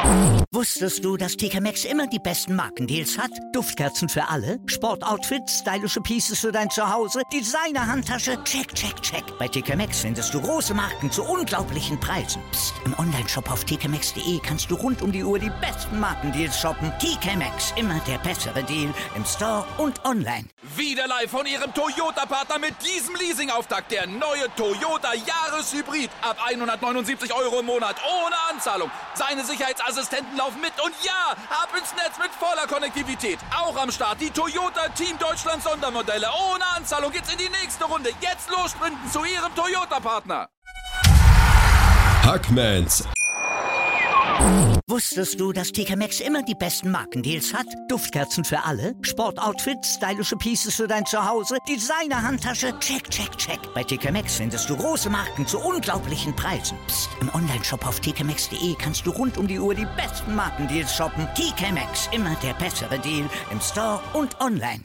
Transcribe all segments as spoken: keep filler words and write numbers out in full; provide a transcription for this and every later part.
Wusstest du, dass T K Maxx immer die besten Markendeals hat? Duftkerzen für alle, Sportoutfits, stylische Pieces für dein Zuhause, Designer-Handtasche, check, check, check. Bei T K Maxx findest du große Marken zu unglaublichen Preisen. Psst. Im Onlineshop auf t k maxx punkt d e kannst du rund um die Uhr die besten Markendeals shoppen. T K Maxx, immer der bessere Deal im Store und online. Wieder live von Ihrem Toyota-Partner mit diesem Leasing-Auftakt. Der neue Toyota Jahreshybrid. Ab hundertneunundsiebzig Euro im Monat. Ohne Anzahlung. Seine Sicherheitsassistenten laufen mit. Und ja, ab ins Netz mit voller Konnektivität. Auch am Start die Toyota Team Deutschland Sondermodelle. Ohne Anzahlung geht's in die nächste Runde. Jetzt los sprinten zu Ihrem Toyota-Partner. Hackmans. Wusstest du, dass T K Maxx immer die besten Markendeals hat? Duftkerzen für alle, Sportoutfits, stylische Pieces für dein Zuhause, Designer-Handtasche, check, check, check. Bei T K Maxx findest du große Marken zu unglaublichen Preisen. Psst. Im Onlineshop auf t k maxx punkt d e kannst du rund um die Uhr die besten Markendeals shoppen. T K Maxx, immer der bessere Deal im Store und online.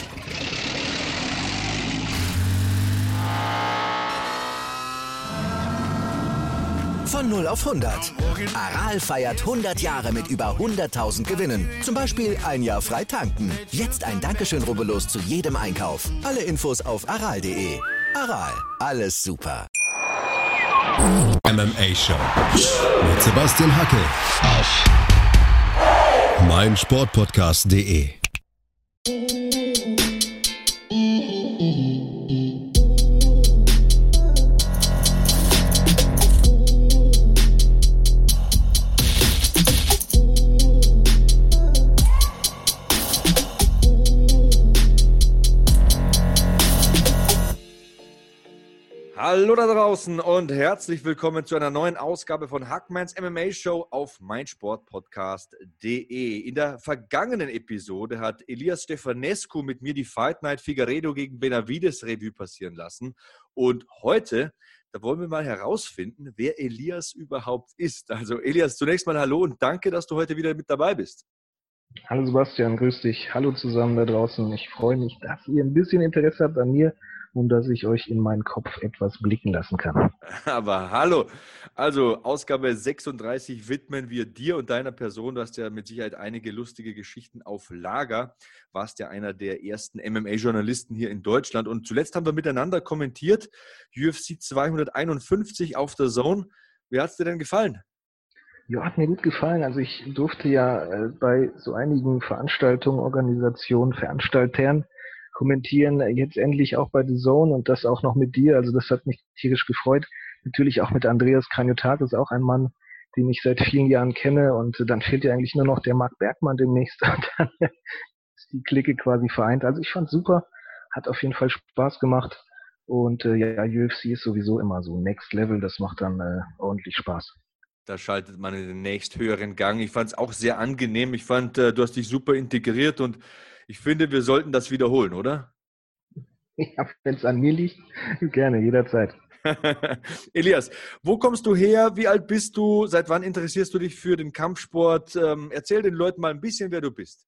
Von null auf hundert. Aral feiert hundert Jahre mit über hunderttausend Gewinnen. Zum Beispiel ein Jahr frei tanken. Jetzt ein Dankeschön, rubbellos zu jedem Einkauf. Alle Infos auf aral punkt de. Aral, alles super. M M A Show mit Sebastian Hackel auf meinsportpodcast punkt de. Hallo da draußen und herzlich willkommen zu einer neuen Ausgabe von Hackmans M M A Show auf meinsportpodcast punkt de. In der vergangenen Episode hat Elias Stefanescu mit mir die Fight Night Figueiredo gegen Benavides Revue passieren lassen. Und heute, da wollen wir mal herausfinden, wer Elias überhaupt ist. Also Elias, zunächst mal hallo und danke, dass du heute wieder mit dabei bist. Hallo Sebastian, grüß dich. Hallo zusammen da draußen. Ich freue mich, dass ihr ein bisschen Interesse habt an mir und dass ich euch in meinen Kopf etwas blicken lassen kann. Aber hallo, also Ausgabe sechsunddreißig widmen wir dir und deiner Person. Du hast ja mit Sicherheit einige lustige Geschichten auf Lager. Warst ja einer der ersten M M A-Journalisten hier in Deutschland. Und zuletzt haben wir miteinander kommentiert, U F C zweihunderteinundfünfzig auf der Zone. Wie hat es dir denn gefallen? Ja, hat mir gut gefallen. Also ich durfte ja äh, bei so einigen Veranstaltungen, Organisationen, Veranstaltern kommentieren, jetzt endlich auch bei The Zone und das auch noch mit dir. Also das hat mich tierisch gefreut. Natürlich auch mit Andreas Kranjotakis, auch ein Mann, den ich seit vielen Jahren kenne. Und dann fehlt ja eigentlich nur noch der Marc Bergmann demnächst. Und dann ist die Clique quasi vereint. Also ich fand super, hat auf jeden Fall Spaß gemacht. Und äh, ja, U F C ist sowieso immer so Next Level. Das macht dann äh, ordentlich Spaß. Da schaltet man in den nächsthöheren Gang. Ich fand es auch sehr angenehm. Ich fand, äh, du hast dich super integriert und ich finde, wir sollten das wiederholen, oder? Ja, wenn es an mir liegt, gerne, jederzeit. Elias, wo kommst du her? Wie alt bist du? Seit wann interessierst du dich für den Kampfsport? Ähm, erzähl den Leuten mal ein bisschen, wer du bist.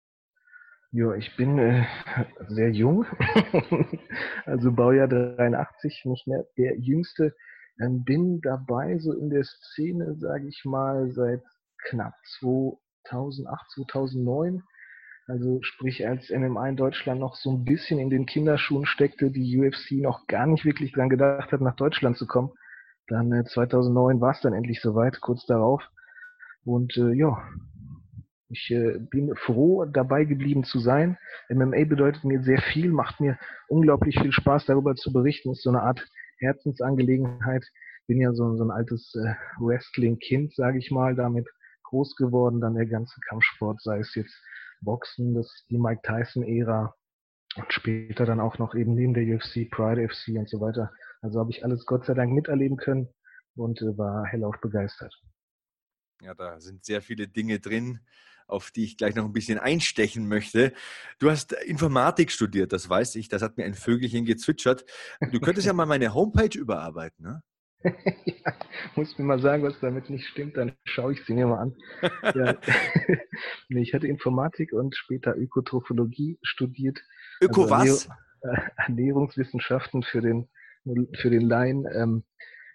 Ja, ich bin äh, sehr jung, also Baujahr dreiundachtzig, nicht mehr der Jüngste. Ähm, bin dabei so in der Szene, sage ich mal, seit knapp zweitausendacht, zweitausendneun. Also sprich, als M M A in Deutschland noch so ein bisschen in den Kinderschuhen steckte, die U F C noch gar nicht wirklich dran gedacht hat, nach Deutschland zu kommen. Dann äh, zweitausendneun war es dann endlich soweit, kurz darauf. Und äh, ja, ich äh, bin froh, dabei geblieben zu sein. M M A bedeutet mir sehr viel, macht mir unglaublich viel Spaß, darüber zu berichten. Ist so eine Art Herzensangelegenheit. Bin ja so, so ein altes äh, Wrestling-Kind, sage ich mal, damit groß geworden. Dann der ganze Kampfsport, sei es jetzt Boxen, das die Mike Tyson-Ära und später dann auch noch eben neben der U F C, Pride F C und so weiter. Also habe ich alles Gott sei Dank miterleben können und äh, war hellauf begeistert. Ja, da sind sehr viele Dinge drin, auf die ich gleich noch ein bisschen einstechen möchte. Du hast Informatik studiert, das weiß ich, das hat mir ein Vögelchen gezwitschert. Du könntest ja mal meine Homepage überarbeiten, ne? Ja, muss mir mal sagen, was damit nicht stimmt, dann schaue ich sie mir mal an. Ja. Nee, ich hatte Informatik und später Ökotrophologie studiert. Öko also was? Ernähr- äh, Ernährungswissenschaften für den, für den Laien. Ähm,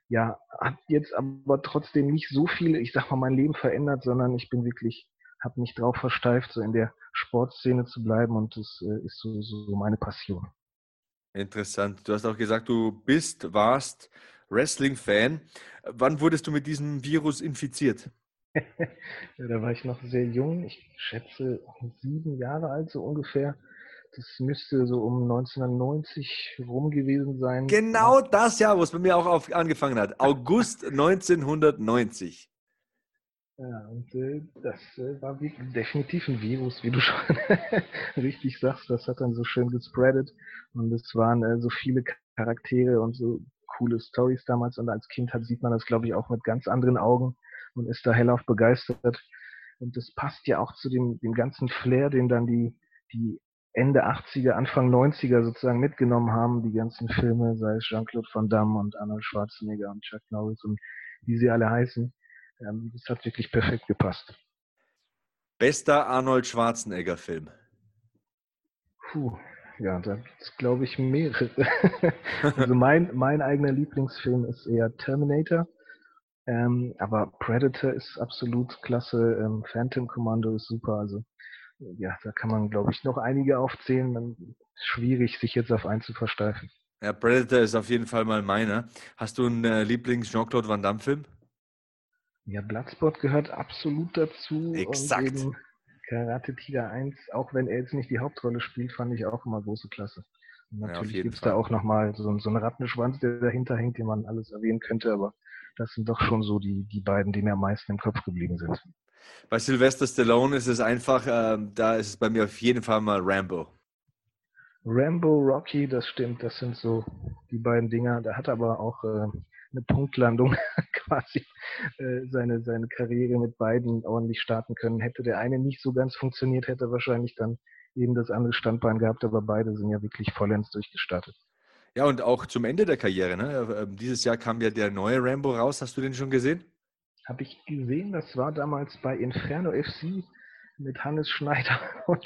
ja, hat jetzt aber trotzdem nicht so viele, ich sag mal, mein Leben verändert, sondern ich bin wirklich, habe mich drauf versteift, so in der Sportszene zu bleiben und das äh, ist so, so meine Passion. Interessant. Du hast auch gesagt, du bist, warst Wrestling-Fan. Wann wurdest du mit diesem Virus infiziert? Ja, da war ich noch sehr jung, ich schätze sieben Jahre alt so ungefähr. Das müsste so um neunzehnhundertneunzig rum gewesen sein. Genau das Jahr, wo es bei mir auch auf, angefangen hat. August neunzehnhundertneunzig. Ja, und äh, das äh, war wirklich definitiv ein Virus, wie du schon richtig sagst. Das hat dann so schön gespreadet und es waren äh, so viele Charaktere und so coole Storys damals. Und als Kind hat, sieht man das, glaube ich, auch mit ganz anderen Augen und ist da hellauf begeistert. Und das passt ja auch zu dem, dem ganzen Flair, den dann die, die Ende achtziger, Anfang neunziger sozusagen mitgenommen haben. Die ganzen Filme, sei es Jean-Claude Van Damme und Arnold Schwarzenegger und Chuck Norris und wie sie alle heißen. Ähm, das hat wirklich perfekt gepasst. Bester Arnold Schwarzenegger-Film? Puh, ja, da gibt es, glaube ich, mehrere. Also mein, mein eigener Lieblingsfilm ist eher Terminator. Ähm, aber Predator ist absolut klasse. Ähm, Phantom Commando ist super. Also ja, da kann man, glaube ich, noch einige aufzählen. Dann ist schwierig, sich jetzt auf einen zu versteifen. Ja, Predator ist auf jeden Fall mal meiner. Hast du einen äh, Lieblings-Jean-Claude Van Damme-Film? Ja, Bloodsport gehört absolut dazu. Exakt. Und eben Karate Tiger eins, auch wenn er jetzt nicht die Hauptrolle spielt, fand ich auch immer große Klasse. Und natürlich ja, gibt es da auch nochmal so, so einen Rattenschwanz, der dahinter hängt, den man alles erwähnen könnte, aber das sind doch schon so die, die beiden, die mir am meisten im Kopf geblieben sind. Bei Sylvester Stallone ist es einfach, äh, da ist es bei mir auf jeden Fall mal Rambo. Rambo, Rocky, das stimmt, das sind so die beiden Dinger. Da hat aber auch äh, eine Punktlandung quasi äh, seine, seine Karriere mit beiden ordentlich starten können. Hätte der eine nicht so ganz funktioniert, hätte er wahrscheinlich dann eben das andere Standbein gehabt, aber beide sind ja wirklich vollends durchgestartet. Ja, und auch zum Ende der Karriere, ne? Dieses Jahr kam ja der neue Rambo raus. Hast du den schon gesehen? Habe ich gesehen, das war damals bei Inferno F C mit Hannes Schneider und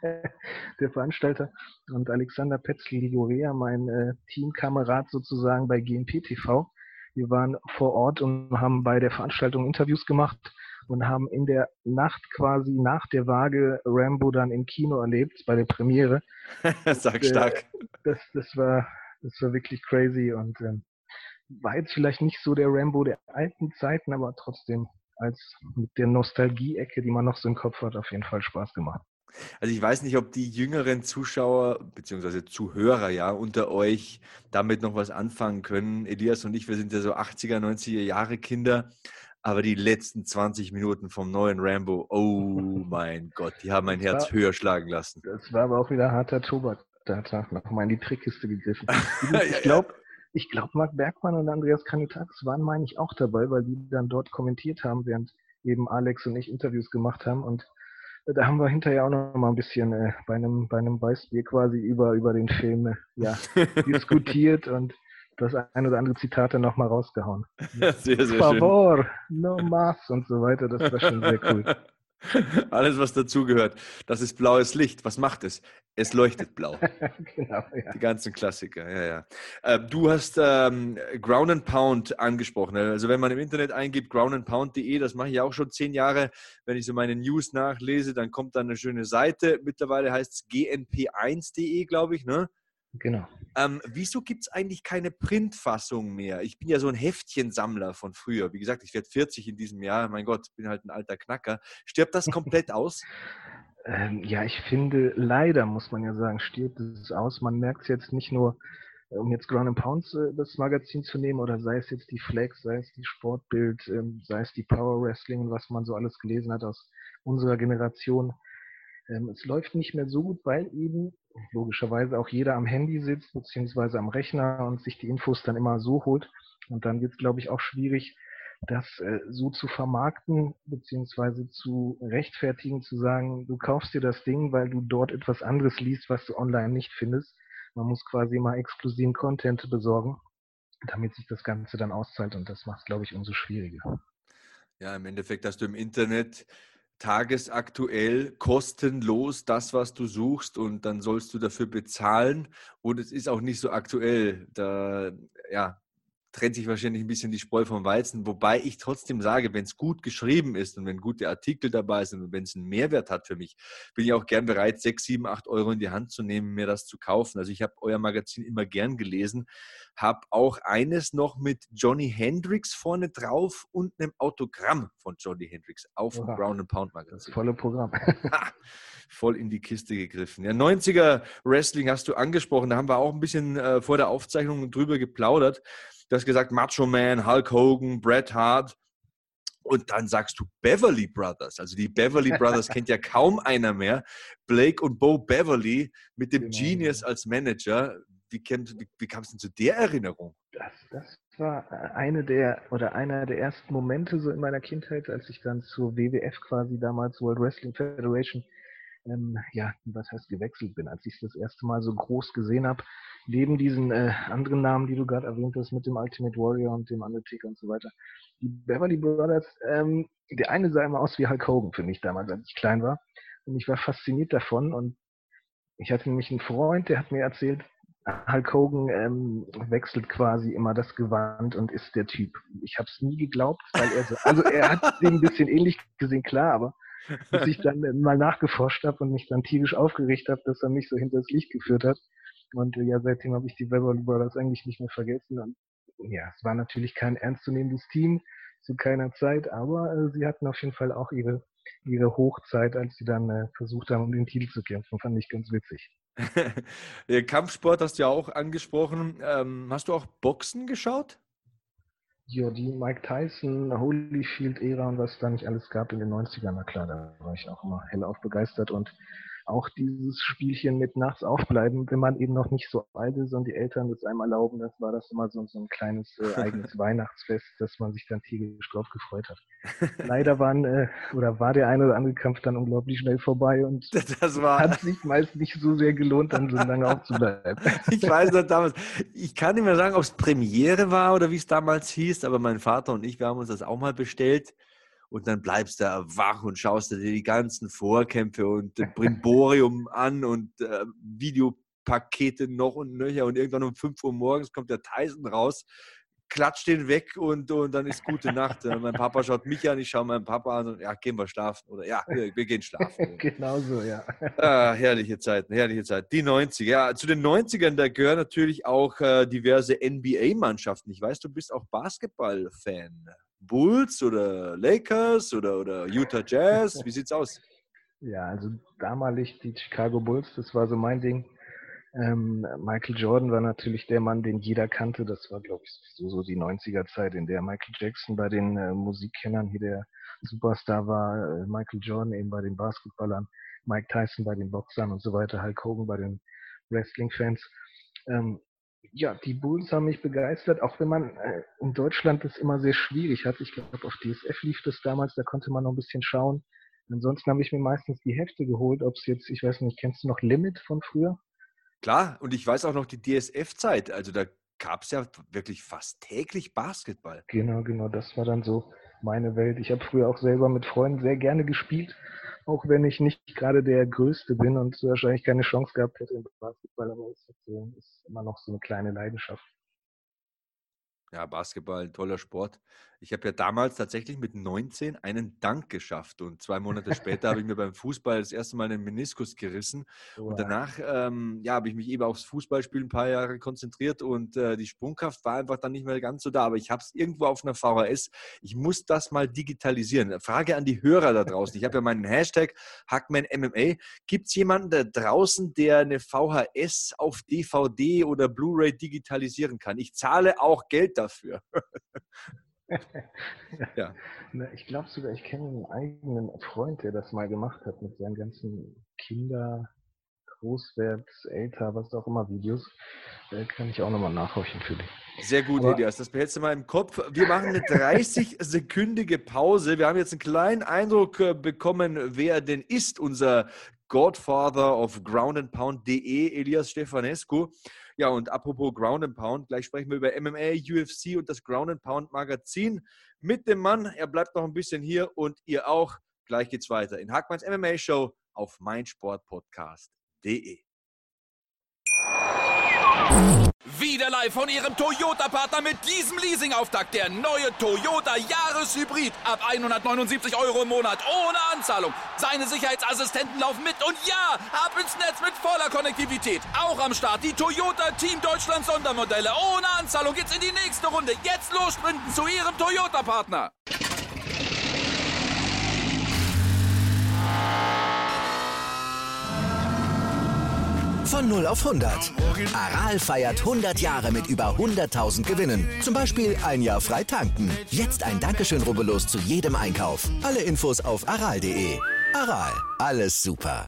der Veranstalter und Alexander Petzl-Ligorea, mein äh, Teamkamerad sozusagen bei G N P T V. Wir waren vor Ort und haben bei der Veranstaltung Interviews gemacht und haben in der Nacht quasi nach der Waage Rambo dann im Kino erlebt, bei der Premiere. Sag und, stark. Äh, das, das, war, das war wirklich crazy und äh, war jetzt vielleicht nicht so der Rambo der alten Zeiten, aber trotzdem als mit der Nostalgie-Ecke, die man noch so im Kopf hat, auf jeden Fall Spaß gemacht. Also ich weiß nicht, ob die jüngeren Zuschauer bzw. Zuhörer ja unter euch damit noch was anfangen können. Elias und ich, wir sind ja so achtziger, neunziger Jahre Kinder, aber die letzten zwanzig Minuten vom neuen Rambo, oh mein Gott, die haben mein das Herz war, höher schlagen lassen. Das war aber auch wieder harter Tobak. Da hat er nochmal in die Trickkiste gegriffen. Ich glaube, Ich glaube, Marc Bergmann und Andreas Kanyotakis waren, meine ich, auch dabei, weil die dann dort kommentiert haben, während eben Alex und ich Interviews gemacht haben. Und äh, da haben wir hinterher auch noch mal ein bisschen äh, bei einem bei einem Weißbier quasi über, über den Film äh, ja, diskutiert und das ein oder andere Zitat dann noch mal rausgehauen. Sehr, sehr schön. Favor, no mas und so weiter. Das war schon sehr cool. Alles, was dazugehört. Das ist blaues Licht. Was macht es? Es leuchtet blau. Genau, ja. Die ganzen Klassiker, ja, ja. Äh, du hast ähm, Ground and Pound angesprochen. Also wenn man im Internet eingibt, ground and pound punkt de, das mache ich auch schon zehn Jahre. Wenn ich so meine News nachlese, dann kommt da eine schöne Seite. Mittlerweile heißt es g n p eins punkt de, glaube ich, ne? Genau. Ähm, wieso gibt es eigentlich keine Printfassung mehr? Ich bin ja so ein Heftchensammler von früher. Wie gesagt, ich werde vierzig in diesem Jahr. Mein Gott, bin halt ein alter Knacker. Stirbt das komplett aus? Ähm, ja, ich finde, leider muss man ja sagen, stirbt es aus. Man merkt es jetzt nicht nur, um jetzt Ground and Pound äh, das Magazin zu nehmen, oder sei es jetzt die Flex, sei es die Sportbild, ähm, sei es die Power Wrestling, was man so alles gelesen hat aus unserer Generation. Ähm, es läuft nicht mehr so gut, weil eben logischerweise auch jeder am Handy sitzt, beziehungsweise am Rechner und sich die Infos dann immer so holt. Und dann wird es, glaube ich, auch schwierig, das äh, so zu vermarkten, beziehungsweise zu rechtfertigen, zu sagen, du kaufst dir das Ding, weil du dort etwas anderes liest, was du online nicht findest. Man muss quasi mal exklusiven Content besorgen, damit sich das Ganze dann auszahlt. Und das macht es, glaube ich, umso schwieriger. Ja, im Endeffekt hast du im Internet tagesaktuell, kostenlos das, was du suchst, und dann sollst du dafür bezahlen, und es ist auch nicht so aktuell. Da, ja, trennt sich wahrscheinlich ein bisschen die Spreu vom Weizen, wobei ich trotzdem sage, wenn es gut geschrieben ist und wenn gute Artikel dabei sind und wenn es einen Mehrwert hat für mich, bin ich auch gern bereit, sechs, sieben, acht Euro in die Hand zu nehmen, mir das zu kaufen. Also ich habe euer Magazin immer gern gelesen, habe auch eines noch mit Johnny Hendricks vorne drauf und einem Autogramm von Johnny Hendricks auf dem Ground and Pound Magazin. Das volle Programm. Ha, voll in die Kiste gegriffen. Ja, neunziger Wrestling hast du angesprochen, da haben wir auch ein bisschen äh, vor der Aufzeichnung drüber geplaudert. Du hast gesagt Macho Man, Hulk Hogan, Bret Hart und dann sagst du Beverly Brothers. Also die Beverly Brothers kennt ja kaum einer mehr. Blake und Bo Beverly mit dem genau. Genius als Manager. Wie, wie, wie kam es denn zu der Erinnerung? Das, das war eine der oder einer der ersten Momente so in meiner Kindheit, als ich dann zur W W F quasi damals World Wrestling Federation ähm, ja, was heißt gewechselt bin, als ich es das erste Mal so groß gesehen habe, neben diesen äh, anderen Namen, die du gerade erwähnt hast, mit dem Ultimate Warrior und dem Undertaker und so weiter. Die Beverly Brothers, ähm, der eine sah immer aus wie Hulk Hogan für mich damals, als ich klein war. Und ich war fasziniert davon und ich hatte nämlich einen Freund, der hat mir erzählt, Hulk Hogan ähm, wechselt quasi immer das Gewand und ist der Typ. Ich habe es nie geglaubt, weil er so, also er hat den ein bisschen ähnlich gesehen, klar, aber bis ich dann mal nachgeforscht habe und mich dann tierisch aufgeregt habe, dass er mich so hinter das Licht geführt hat. Und äh, ja, seitdem habe ich die Beverly Brothers eigentlich nicht mehr vergessen. Und ja, es war natürlich kein ernstzunehmendes Team zu keiner Zeit, aber äh, sie hatten auf jeden Fall auch ihre, ihre Hochzeit, als sie dann äh, versucht haben, um den Titel zu kämpfen. Fand ich ganz witzig. Kampfsport hast du ja auch angesprochen. Ähm, hast du auch Boxen geschaut? Ja, die Mike Tyson, Holyfield-Ära und was da nicht alles gab in den neunzigern, na klar, da war ich auch immer hellauf begeistert. Und auch dieses Spielchen mit nachts aufbleiben, wenn man eben noch nicht so alt ist und die Eltern das einem erlauben, das war das immer so, so ein kleines äh, eigenes Weihnachtsfest, dass man sich dann tierisch drauf gefreut hat. Leider waren, äh, oder war der eine oder andere Kampf dann unglaublich schnell vorbei und das war... hat sich meist nicht so sehr gelohnt, dann so lange aufzubleiben. Ich weiß noch damals, ich kann nicht mehr sagen, ob es Premiere war oder wie es damals hieß, aber mein Vater und ich, wir haben uns das auch mal bestellt. Und dann bleibst du wach und schaust dir die ganzen Vorkämpfe und äh, Brimborium an und äh, Videopakete noch und nöcher. Und irgendwann um fünf Uhr morgens kommt der Tyson raus, klatscht den weg und, und dann ist gute Nacht. Äh, mein Papa schaut mich an, ich schaue meinen Papa an und ja, gehen wir schlafen. Oder ja, wir, wir gehen schlafen. Genau so, ja. Ah, herrliche Zeiten, herrliche Zeiten. Die neunziger. Ja, zu den neunzigern, da gehören natürlich auch äh, diverse N B A-Mannschaften. Ich weiß, du bist auch Basketball-Fan. Bulls oder Lakers oder, oder Utah Jazz? Wie sieht's aus? Ja, also damalig die Chicago Bulls, das war so mein Ding. Ähm, Michael Jordan war natürlich der Mann, den jeder kannte. Das war, glaube ich, so, so die neunziger-Zeit, in der Michael Jackson bei den äh, Musikkennern hier der Superstar war, äh, Michael Jordan eben bei den Basketballern, Mike Tyson bei den Boxern und so weiter, Hulk Hogan bei den Wrestling-Fans. Ähm, Ja, die Bulls haben mich begeistert, auch wenn man äh, in Deutschland das immer sehr schwierig hat. Ich glaube, auf D S F lief das damals, da konnte man noch ein bisschen schauen. Ansonsten habe ich mir meistens die Hefte geholt, ob es jetzt, ich weiß nicht, kennst du noch Limit von früher? Klar, und ich weiß auch noch die D S F-Zeit, also da gab es ja wirklich fast täglich Basketball. Genau, genau, das war dann so meine Welt. Ich habe früher auch selber mit Freunden sehr gerne gespielt, auch wenn ich nicht gerade der Größte bin und wahrscheinlich keine Chance gehabt hätte im Basketball, aber es ist immer noch so eine kleine Leidenschaft. Ja, Basketball, ein toller Sport. Ich habe ja damals tatsächlich mit neunzehn einen Dunk geschafft und zwei Monate später habe ich mir beim Fußball das erste Mal einen Meniskus gerissen. Wow. Und danach ähm, ja, habe ich mich eben aufs Fußballspielen ein paar Jahre konzentriert und äh, die Sprungkraft war einfach dann nicht mehr ganz so da. Aber ich habe es irgendwo auf einer V H S. Ich muss das mal digitalisieren. Frage an die Hörer da draußen. Ich habe ja meinen Hashtag Hackman M M A. Gibt es jemanden da draußen, der eine V H S auf D V D oder Blu-ray digitalisieren kann? Ich zahle auch Geld dafür. Ja. Na, ich glaube sogar, ich kenne einen eigenen Freund, der das mal gemacht hat mit seinen ganzen Kinder, Großwert, älter, was auch immer Videos. Da kann ich auch nochmal nachhorchen für dich. Sehr gut, Aber, Elias, das behältst du mal im Kopf. Wir machen eine dreißig-sekündige Pause. Wir haben jetzt einen kleinen Eindruck bekommen, wer denn ist, unser Godfather of Ground and Pound Punkt de, Elias Stefanescu. Ja, und apropos Ground and Pound, gleich sprechen wir über M M A, U F C und das Ground and Pound Magazin mit dem Mann. Er bleibt noch ein bisschen hier und ihr auch. Gleich geht's weiter in Hackmanns M M A Show auf meinsportpodcast punkt de. Wie Wieder live von Ihrem Toyota-Partner mit diesem Leasing-Auftakt. Der neue Toyota Jahreshybrid. Ab hundertneunundsiebzig Euro im Monat. Ohne Anzahlung. Seine Sicherheitsassistenten laufen mit. Und ja, ab ins Netz mit voller Konnektivität. Auch am Start die Toyota Team Deutschland Sondermodelle. Ohne Anzahlung geht's in die nächste Runde. Jetzt los sprinten zu Ihrem Toyota-Partner. Von null auf hundert. Aral feiert hundert Jahre mit über hunderttausend Gewinnen. Zum Beispiel ein Jahr frei tanken. Jetzt ein Dankeschön, rubbellos zu jedem Einkauf. Alle Infos auf aral punkt de. Aral, alles super.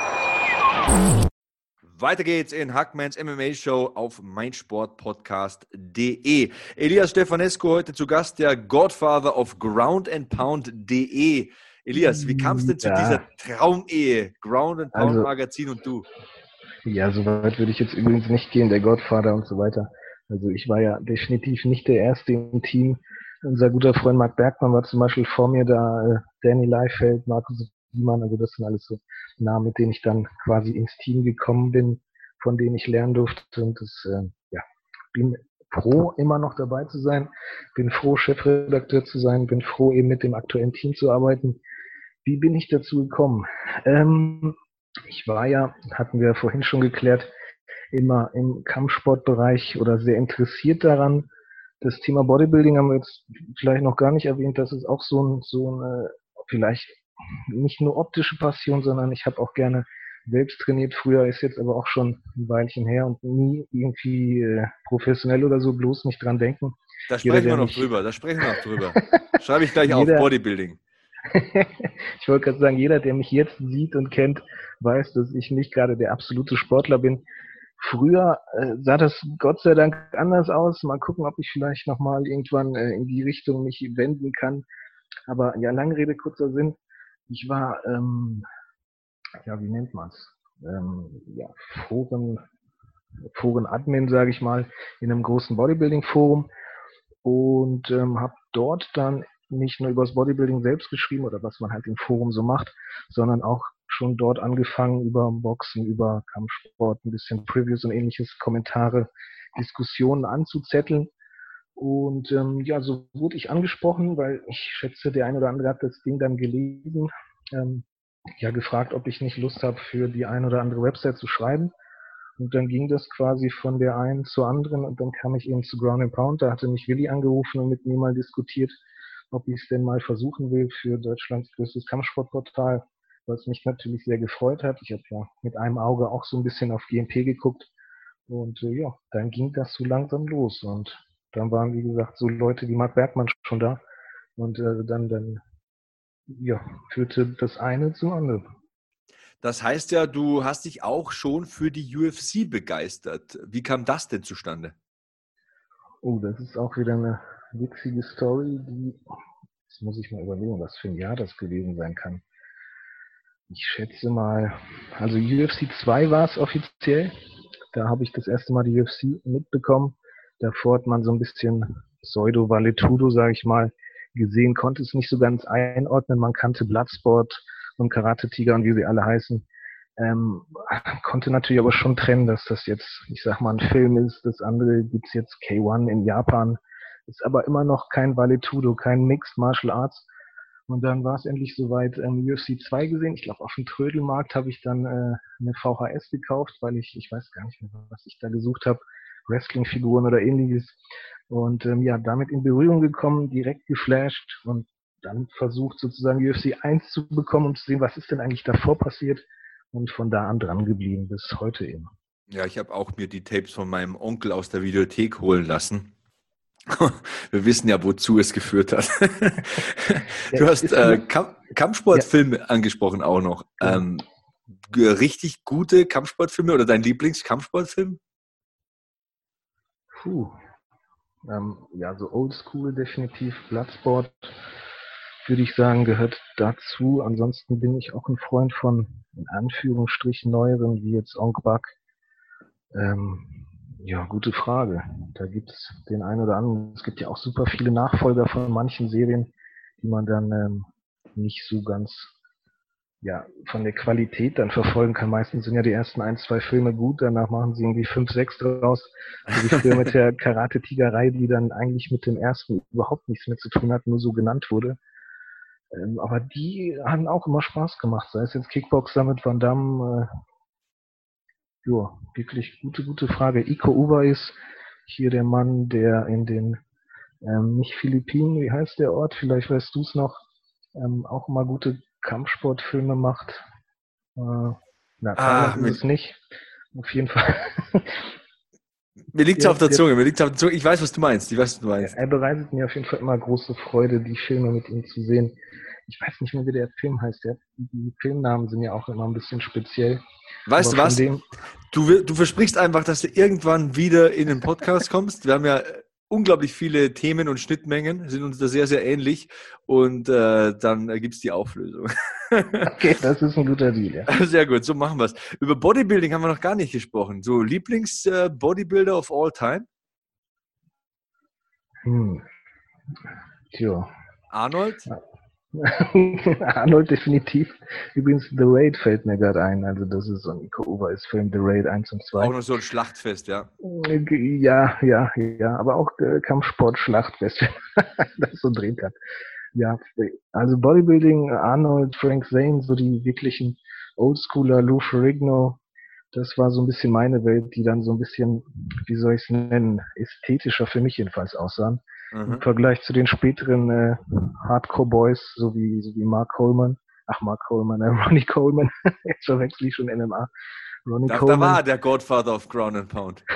Weiter geht's in Hackmans M M A Show auf meinsportpodcast punkt de. Elias Stefanescu heute zu Gast, der Godfather of Ground and Pound punkt de. Elias, wie kam es denn zu Ja. dieser Traumehe? Ground and Pound Also- Magazin und du? Ja, so weit würde ich jetzt übrigens nicht gehen, der Godfather und so weiter. Also ich war ja definitiv nicht der Erste im Team. Unser guter Freund Marc Bergmann war zum Beispiel vor mir da, äh, Danny Leifeld, Markus Wiemann, also das sind alles so Namen, mit denen ich dann quasi ins Team gekommen bin, von denen ich lernen durfte. Und das, äh, ja, bin froh, immer noch dabei zu sein, bin froh, Chefredakteur zu sein, bin froh, eben mit dem aktuellen Team zu arbeiten. Wie bin ich dazu gekommen? Ähm, Ich war ja, hatten wir vorhin schon geklärt, immer im Kampfsportbereich oder sehr interessiert daran. Das Thema Bodybuilding haben wir jetzt vielleicht noch gar nicht erwähnt. Das ist auch so ein, so eine, vielleicht nicht nur optische Passion, sondern ich habe auch gerne selbst trainiert. Früher ist jetzt aber auch schon ein Weilchen her und nie irgendwie äh, professionell oder so, bloß nicht dran denken. Da Jeder, sprechen wir der noch mich- drüber, da sprechen wir noch drüber. Schreibe ich gleich auf, Jeder- Bodybuilding. Ich wollte gerade sagen, jeder, der mich jetzt sieht und kennt, weiß, dass ich nicht gerade der absolute Sportler bin. Früher äh, sah das Gott sei Dank anders aus. Mal gucken, ob ich vielleicht nochmal irgendwann äh, in die Richtung mich wenden kann. Aber ja, lange Rede, kurzer Sinn. Ich war, ähm, ja, wie nennt man's? Ähm, ja, Foren, Foren-Admin, sage ich mal, in einem großen Bodybuilding-Forum und ähm, habe dort dann nicht nur über das Bodybuilding selbst geschrieben oder was man halt im Forum so macht, sondern auch schon dort angefangen über Boxen, über Kampfsport, ein bisschen Previews und ähnliches, Kommentare, Diskussionen anzuzetteln. Und ähm, ja, so wurde ich angesprochen, weil ich schätze, der ein oder andere hat das Ding dann gelesen, ähm, ja gefragt, ob ich nicht Lust habe, für die ein oder andere Website zu schreiben. Und dann ging das quasi von der einen zur anderen und dann kam ich eben zu Ground and Pound. Da hatte mich Willi angerufen und mit mir mal diskutiert, ob ich es denn mal versuchen will für Deutschlands größtes Kampfsportportal, was mich natürlich sehr gefreut hat. Ich habe ja mit einem Auge auch so ein bisschen auf G M P geguckt und äh, ja, dann ging das so langsam los und dann waren, wie gesagt, so Leute wie Marc Bergmann schon da und äh, dann, dann ja, führte das eine zum anderen. Das heißt ja, du hast dich auch schon für die U F C begeistert. Wie kam das denn zustande? Oh, das ist auch wieder eine witzige Story, die, jetzt muss ich mal überlegen, was für ein Jahr das gewesen sein kann. Ich schätze mal, also U F C zwei war es offiziell. Da habe ich das erste Mal die U F C mitbekommen. Davor hat man so ein bisschen Pseudo-Valetudo, sage ich mal, gesehen, konnte es nicht so ganz einordnen. Man kannte Bloodsport und Karate Tiger und wie sie alle heißen. Ähm, konnte natürlich aber schon trennen, dass das jetzt, ich sag mal, ein Film ist. Das andere gibt's jetzt K eins in Japan. Ist aber immer noch kein Valetudo, kein Mixed Martial Arts. Und dann war es endlich soweit, ähm, U F C zwei gesehen. Ich glaube, auf dem Trödelmarkt habe ich dann äh, eine V H S gekauft, weil ich, ich weiß gar nicht mehr, was ich da gesucht habe. Wrestling-Figuren oder ähnliches. Und ähm, ja, damit in Berührung gekommen, direkt geflasht und dann versucht sozusagen U F C eins zu bekommen, um zu sehen, was ist denn eigentlich davor passiert. Und von da an dran geblieben bis heute eben. Ja, ich habe auch mir die Tapes von meinem Onkel aus der Videothek holen lassen. Wir wissen ja, wozu es geführt hat. Du Ja, hast ist äh, gut. Kamp Kampfsportfilme angesprochen auch noch. Ja. Ähm, g- richtig gute Kampfsportfilme oder dein Lieblingskampfsportfilm? Puh. Ähm, ja, so Oldschool definitiv. Bloodsport, würde ich sagen, gehört dazu. Ansonsten bin ich auch ein Freund von, in Anführungsstrichen, neueren, wie jetzt Ong Bak. Ähm, ja, gute Frage. Da gibt es den einen oder anderen. Es gibt ja auch super viele Nachfolger von manchen Serien, die man dann ähm, nicht so ganz ja, von der Qualität dann verfolgen kann. Meistens sind ja die ersten ein, zwei Filme gut, danach machen sie irgendwie fünf, sechs draus. So wie früher mit der Karate-Tigerei, die dann eigentlich mit dem ersten überhaupt nichts mehr zu tun hat, nur so genannt wurde. Ähm, aber die haben auch immer Spaß gemacht, sei es jetzt Kickboxer mit Van Damme. Äh, ja, wirklich gute, gute Frage. Iko Uwais, hier der Mann, der in den, ähm, nicht Philippinen, wie heißt der Ort? Vielleicht weißt du es noch, ähm, auch immer gute Kampfsportfilme macht. Äh, na, Thailand Ah, ist mir, es nicht. Auf jeden Fall. mir liegt's der, auf der der, Zunge, mir liegt's auf der Zunge. Ich weiß, was du meinst. Ich weiß, was du meinst. er bereitet mir auf jeden Fall immer große Freude, die Filme mit ihm zu sehen. Ich weiß nicht mehr, wie der Film heißt. Der, die Filmnamen sind ja auch immer ein bisschen speziell. Weißt Aber du von was? dem, Du, wir- du versprichst einfach, dass du irgendwann wieder in den Podcast kommst. Wir haben ja unglaublich viele Themen und Schnittmengen, sind uns da sehr, sehr ähnlich. Und äh, dann äh, gibt's die Auflösung. okay, das ist ein guter Deal, ja. Sehr gut, so machen wir's. Über Bodybuilding haben wir noch gar nicht gesprochen. So Lieblings-Bodybuilder äh, of all time? Hm. Tja. Arnold? Arnold definitiv. Übrigens, The Raid fällt mir gerade ein. Also das ist so ein Iko Uwais-Film, The Raid eins und zwei. Auch noch so ein Schlachtfest, ja. Ja, ja, ja, aber auch äh, Kampfsport-Schlachtfest, das so drehen kann. Ja, also Bodybuilding, Arnold, Frank Zane, so die wirklichen Oldschooler, Lou Ferrigno, das war so ein bisschen meine Welt, die dann so ein bisschen, wie soll ich es nennen, ästhetischer für mich jedenfalls aussahen. Im Mhm. Vergleich zu den späteren äh, Hardcore-Boys, so wie, so wie Mark Coleman, ach Mark Coleman, äh, Ronnie Coleman, jetzt verwechsel ich schon M M A, Ronnie Da, da Coleman. war der Godfather of Ground and Pound.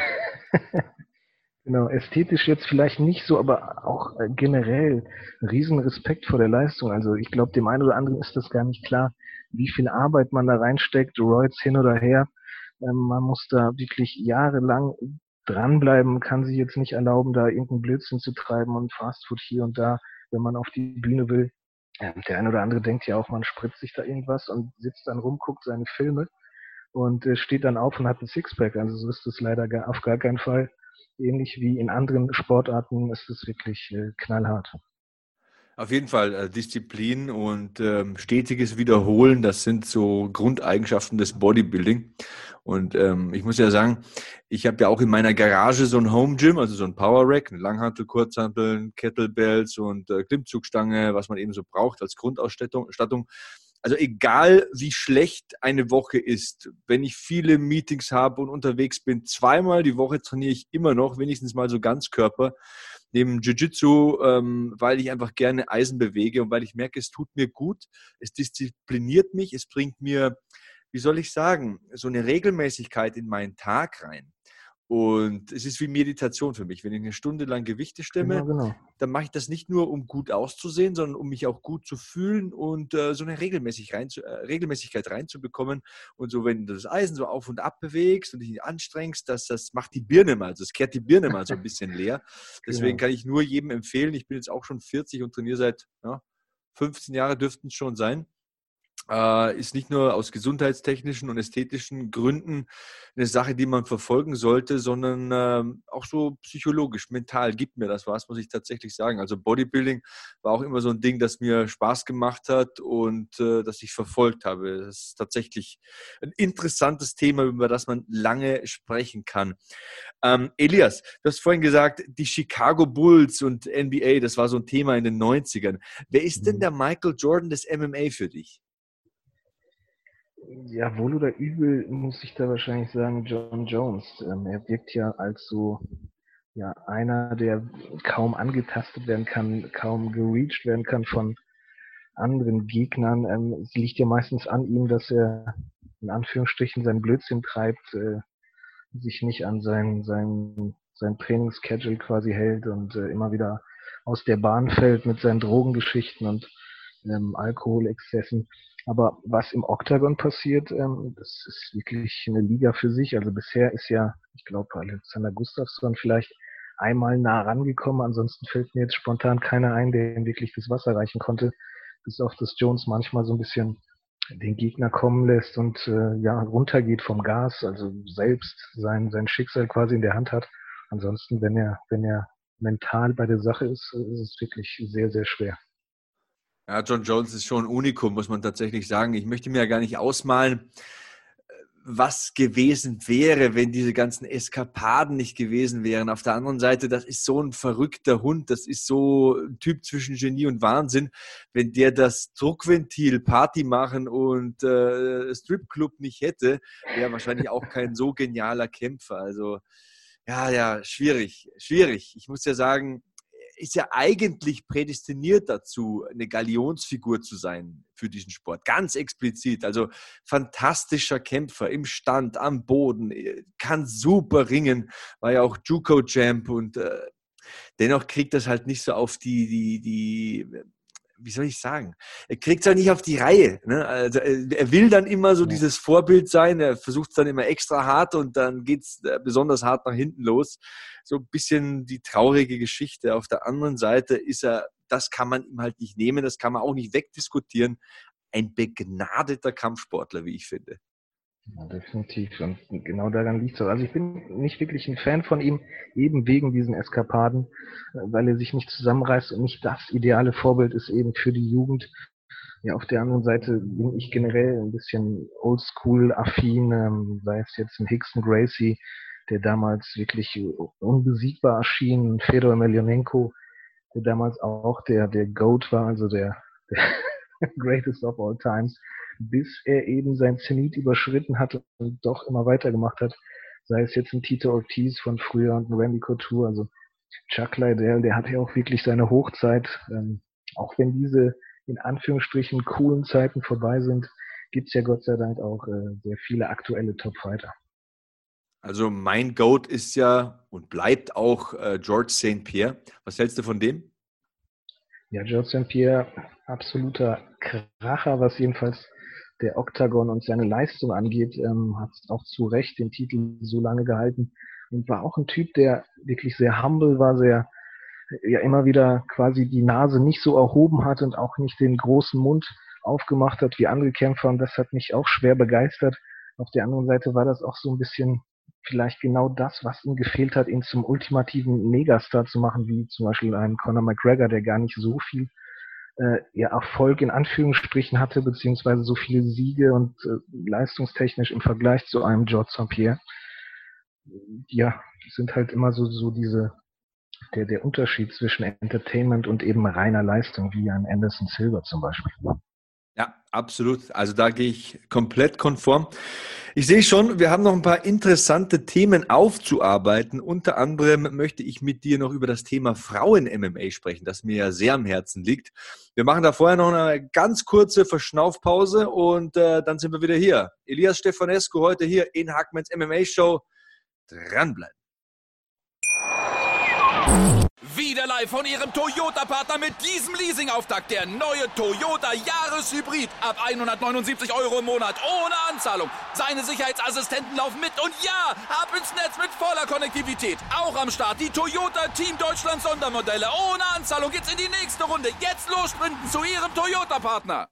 Genau, ästhetisch jetzt vielleicht nicht so, aber auch äh, generell ein riesen Respekt vor der Leistung. Also ich glaube, dem einen oder anderen ist das gar nicht klar, wie viel Arbeit man da reinsteckt, Roids hin oder her. Ähm, man muss da wirklich jahrelang dranbleiben, kann sich jetzt nicht erlauben, da irgendeinen Blödsinn zu treiben und Fastfood hier und da, wenn man auf die Bühne will. Ja, der eine oder andere denkt ja auch, man spritzt sich da irgendwas und sitzt dann rum, guckt seine Filme und äh, steht dann auf und hat ein Sixpack. Also so ist es leider gar, auf gar keinen Fall. Ähnlich wie in anderen Sportarten ist es wirklich äh, knallhart. Auf jeden Fall äh, Disziplin und ähm, stetiges Wiederholen, das sind so Grundeigenschaften des Bodybuilding. Und ähm, ich muss ja sagen, ich habe ja auch in meiner Garage so ein Home Gym, also so ein Power Rack, eine Langhantel, Kurzhanteln, Kettlebells und äh, Klimmzugstange, was man eben so braucht als Grundausstattung. Also egal wie schlecht eine Woche ist, wenn ich viele Meetings habe und unterwegs bin, zweimal die Woche trainiere ich immer noch, wenigstens mal so Ganzkörper, neben Jiu-Jitsu, ähm, weil ich einfach gerne Eisen bewege und weil ich merke, es tut mir gut, es diszipliniert mich, es bringt mir, wie soll ich sagen, so eine Regelmäßigkeit in meinen Tag rein. Und es ist wie Meditation für mich. Wenn ich eine Stunde lang Gewichte stemme, Genau, genau. dann mache ich das nicht nur, um gut auszusehen, sondern um mich auch gut zu fühlen und äh, so eine Regelmäßig rein zu, äh, Regelmäßigkeit reinzubekommen. Und so, wenn du das Eisen so auf und ab bewegst und dich nicht anstrengst, das, das macht die Birne mal, also das kehrt die Birne mal so ein bisschen leer. Deswegen Genau. kann ich nur jedem empfehlen, ich bin jetzt auch schon vierzig und trainiere seit ja, fünfzehn Jahre dürften es schon sein. Äh, ist nicht nur aus gesundheitstechnischen und ästhetischen Gründen eine Sache, die man verfolgen sollte, sondern ähm, auch so psychologisch, mental gibt mir das was, muss ich tatsächlich sagen. Also Bodybuilding war auch immer so ein Ding, das mir Spaß gemacht hat und äh, das ich verfolgt habe. Das ist tatsächlich ein interessantes Thema, über das man lange sprechen kann. Ähm, Elias, du hast vorhin gesagt, die Chicago Bulls und N B A, das war so ein Thema in den neunzigern. Wer ist denn der Michael Jordan des M M A für dich? Ja, wohl oder übel muss ich da wahrscheinlich sagen, John Jones. Ähm, er wirkt ja als so ja, einer, der kaum angetastet werden kann, kaum gereached werden kann von anderen Gegnern. Ähm, es liegt ja meistens an ihm, dass er in Anführungsstrichen seinen Blödsinn treibt, äh, sich nicht an sein, sein, sein Trainingsschedule quasi hält und äh, immer wieder aus der Bahn fällt mit seinen Drogengeschichten und ähm, Alkoholexzessen. Aber was im Octagon passiert, ähm, das ist wirklich eine Liga für sich. Also bisher ist ja, ich glaube, Alexander Gustafsson vielleicht einmal nah rangekommen. Ansonsten fällt mir jetzt spontan keiner ein, der ihm wirklich das Wasser reichen konnte. Bis auf das Jones manchmal so ein bisschen den Gegner kommen lässt und äh, ja runtergeht vom Gas, also selbst sein sein Schicksal quasi in der Hand hat. Ansonsten, wenn er wenn er mental bei der Sache ist, ist es wirklich sehr sehr schwer. Ja, Jon Jones ist schon ein Unikum, muss man tatsächlich sagen. Ich möchte mir ja gar nicht ausmalen, was gewesen wäre, wenn diese ganzen Eskapaden nicht gewesen wären. Auf der anderen Seite, das ist so ein verrückter Hund, das ist so ein Typ zwischen Genie und Wahnsinn. Wenn der das Druckventil Party machen und äh, Stripclub nicht hätte, wäre wahrscheinlich auch kein so genialer Kämpfer. Also ja, ja, schwierig, schwierig. Ich muss ja sagen, ist ja eigentlich prädestiniert dazu, eine Galionsfigur zu sein für diesen Sport. Ganz explizit. Also fantastischer Kämpfer im Stand, am Boden, kann super ringen, war ja auch Juco-Champ und äh, dennoch kriegt das halt nicht so auf die, die, die, wie soll ich sagen, er kriegt es halt nicht auf die Reihe. Ne? Also er will dann immer so dieses Vorbild sein, er versucht es dann immer extra hart und dann geht es besonders hart nach hinten los. So ein bisschen die traurige Geschichte. Auf der anderen Seite ist er, das kann man ihm halt nicht nehmen, das kann man auch nicht wegdiskutieren, ein begnadeter Kampfsportler, wie ich finde. Ja, definitiv. Und genau daran liegt es. Also ich bin nicht wirklich ein Fan von ihm, eben wegen diesen Eskapaden, weil er sich nicht zusammenreißt und nicht das ideale Vorbild ist eben für die Jugend. Ja, auf der anderen Seite bin ich generell ein bisschen oldschool-affin, ähm, sei es jetzt ein Rickson Gracie, der damals wirklich unbesiegbar erschien, Fedor Emelianenko, der damals auch der, der GOAT war, also der, der Greatest of all times, bis er eben sein Zenit überschritten hatte und doch immer weitergemacht hat. Sei es jetzt ein Tito Ortiz von früher und ein Randy Couture, also Chuck Liddell, der hatte ja auch wirklich seine Hochzeit. Ähm, auch wenn diese in Anführungsstrichen coolen Zeiten vorbei sind, gibt es ja Gott sei Dank auch äh, sehr viele aktuelle Top-Fighter. Also mein GOAT ist ja und bleibt auch äh, George Saint Pierre. Was hältst du von dem? Ja, George Saint Pierre, absoluter Kracher, was jedenfalls der Oktagon und seine Leistung angeht, ähm, hat auch zu Recht den Titel so lange gehalten und war auch ein Typ, der wirklich sehr humble war, sehr ja immer wieder quasi die Nase nicht so erhoben hat und auch nicht den großen Mund aufgemacht hat wie andere Kämpfer und das hat mich auch schwer begeistert. Auf der anderen Seite war das auch so ein bisschen vielleicht genau das, was ihm gefehlt hat, ihn zum ultimativen Megastar zu machen, wie zum Beispiel ein Conor McGregor, der gar nicht so viel äh, ja, Erfolg in Anführungsstrichen hatte, beziehungsweise so viele Siege und äh, leistungstechnisch im Vergleich zu einem George Saint Pierre. Ja, sind halt immer so, so diese, der, der Unterschied zwischen Entertainment und eben reiner Leistung, wie ein Anderson Silva zum Beispiel. Ja, absolut. Also da gehe ich komplett konform. Ich sehe schon, wir haben noch ein paar interessante Themen aufzuarbeiten. Unter anderem möchte ich mit dir noch über das Thema Frauen-M M A sprechen, das mir ja sehr am Herzen liegt. Wir machen da vorher noch eine ganz kurze Verschnaufpause und äh, dann sind wir wieder hier. Elias Stefanescu heute hier in Hackmans M M A Show. Dranbleiben. Wieder live von Ihrem Toyota-Partner mit diesem Leasing-Auftakt. Der neue Toyota Jahreshybrid. Ab hundertneunundsiebzig Euro im Monat. Ohne Anzahlung. Seine Sicherheitsassistenten laufen mit. Und ja, ab ins Netz mit voller Konnektivität. Auch am Start die Toyota Team Deutschland Sondermodelle. Ohne Anzahlung geht's in die nächste Runde. Jetzt los sprinten zu Ihrem Toyota-Partner.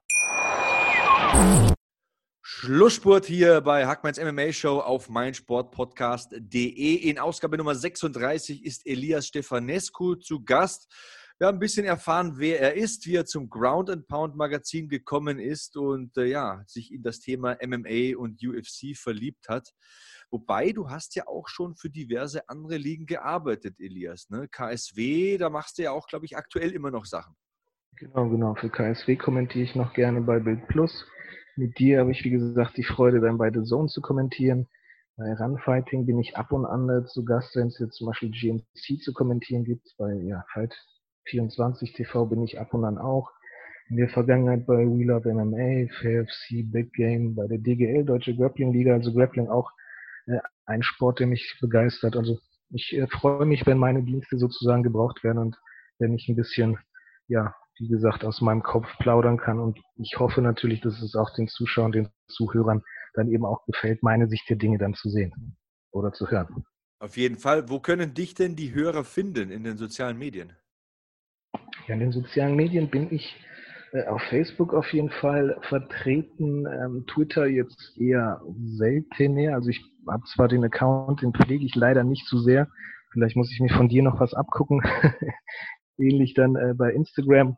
Schlussspurt hier bei Hackmans M M A Show auf meinsportpodcast punkt de. In Ausgabe Nummer sechsunddreißig ist Elias Stefanescu zu Gast. Wir haben ein bisschen erfahren, wer er ist, wie er zum Ground and Pound Magazin gekommen ist und äh, ja, sich in das Thema M M A und U F C verliebt hat. Wobei, du hast ja auch schon für diverse andere Ligen gearbeitet, Elias. Ne? K S W, da machst du ja auch, glaube ich, aktuell immer noch Sachen. Genau, genau. Für K S W kommentiere ich noch gerne bei Bild Plus. Mit dir habe ich, wie gesagt, die Freude, dann bei The Zone zu kommentieren. Bei Runfighting bin ich ab und an zu Gast, wenn es jetzt zum Beispiel G M C zu kommentieren gibt. Bei ja, Fight vierundzwanzig T V bin ich ab und an auch. In der Vergangenheit bei We Love M M A, F F C, Big Game, bei der D G L, Deutsche Grappling Liga, also Grappling auch äh, ein Sport, der mich begeistert. Also ich äh, freue mich, wenn meine Dienste sozusagen gebraucht werden und wenn ich ein bisschen, ja, wie gesagt, aus meinem Kopf plaudern kann. Und ich hoffe natürlich, dass es auch den Zuschauern, den Zuhörern dann eben auch gefällt, meine Sicht der Dinge dann zu sehen oder zu hören. Auf jeden Fall. Wo können dich denn die Hörer finden in den sozialen Medien? Ja, in den sozialen Medien bin ich äh, auf Facebook auf jeden Fall vertreten, ähm, Twitter jetzt eher seltener. Also ich habe zwar den Account, den pflege ich leider nicht so sehr. Vielleicht muss ich mir von dir noch was abgucken. Ähnlich dann äh, bei Instagram.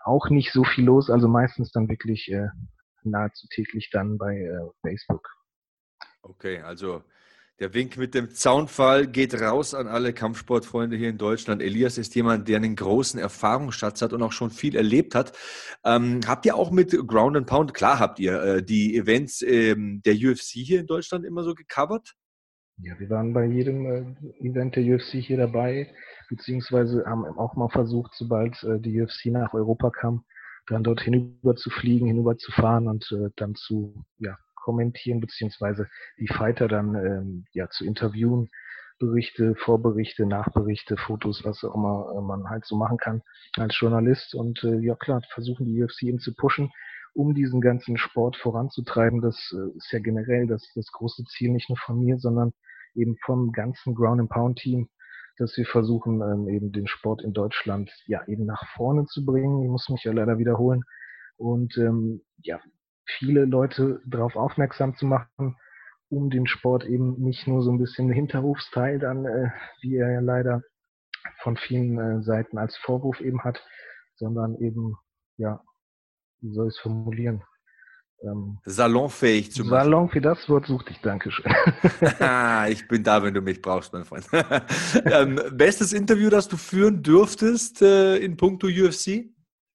auch nicht so viel los, also meistens dann wirklich äh, nahezu täglich dann bei äh, Facebook. Okay, also der Wink mit dem Zaunpfahl geht raus an alle Kampfsportfreunde hier in Deutschland. Elias ist jemand, der einen großen Erfahrungsschatz hat und auch schon viel erlebt hat. Ähm, habt ihr auch mit Ground and Pound, klar habt ihr, äh, die Events ähm, der U F C hier in Deutschland immer so gecovert? Ja, wir waren bei jedem äh, Event der U F C hier dabei, beziehungsweise haben auch mal versucht, sobald äh, die U F C nach Europa kam, dann dort hinüber zu fliegen, hinüber zu fahren und äh, dann zu ja, kommentieren, beziehungsweise die Fighter dann ähm, ja zu interviewen, Berichte, Vorberichte, Nachberichte, Fotos, was auch immer äh, man halt so machen kann als Journalist. Und äh, ja klar, versuchen die U F C eben zu pushen, um diesen ganzen Sport voranzutreiben. Das äh, ist ja generell das, das große Ziel, nicht nur von mir, sondern eben vom ganzen Ground and Pound Team, dass wir versuchen, ähm, eben den Sport in Deutschland ja eben nach vorne zu bringen. Ich muss mich ja leider wiederholen. Und ähm, ja, viele Leute darauf aufmerksam zu machen, um den Sport eben nicht nur so ein bisschen Hinterhofsteil dann, äh, wie er ja leider von vielen äh, Seiten als Vorwurf eben hat, sondern eben, ja, wie soll ich es formulieren? Ähm, salonfähig zu machen. Salon, für das Wort suchte ich, Dankeschön. Ich bin da, wenn du mich brauchst, mein Freund. ähm, bestes Interview, das du führen dürftest äh, in puncto U F C?